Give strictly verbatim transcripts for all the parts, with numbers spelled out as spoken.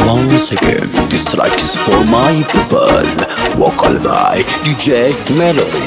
Once again, this track is for my people. Vocal by D J Melody.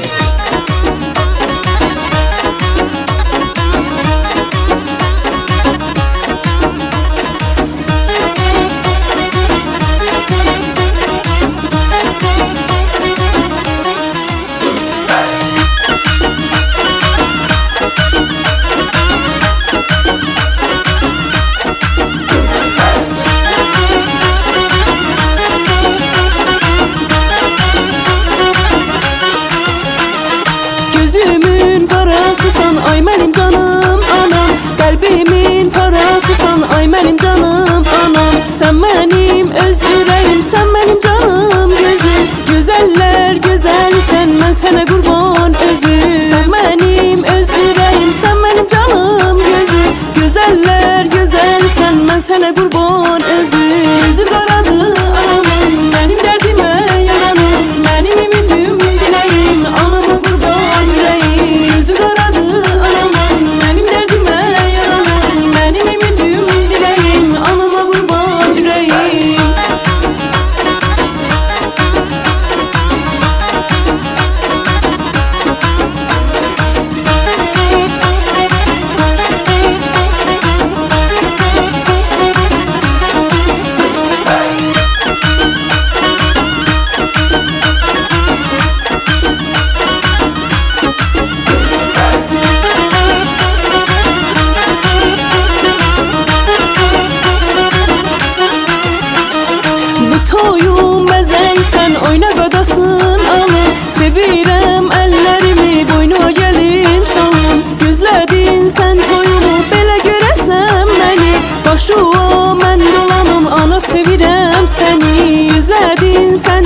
Gözümün karasısan ay benim canım anam, kalbimin parasısan ay benim canım anam. Sen benim öz yüreğim, sen benim canım gözüm. Güzeller güzeli sen, ben sana kurban özüm. Sen benim öz yüreğim, sen benim canım gözüm. Güzeller güzeli sen, ben sana kurban özüm. Gözü karadı anamın, benim derdime yaranım. Benim ümidim dileğim, anama kurban yüreğim. Gözü karadı anamın, benim derdime yaranım. Benim ümidim dileğim, anama kurban yüreğim. Toyum bezeysen oyna gadasın alın. Sevirem ellerimi boynuma gelin salın. Gözledin sen toyumu belə görəsən məni. Başıma mən dolanım ana sevirem seni. Gözledin sen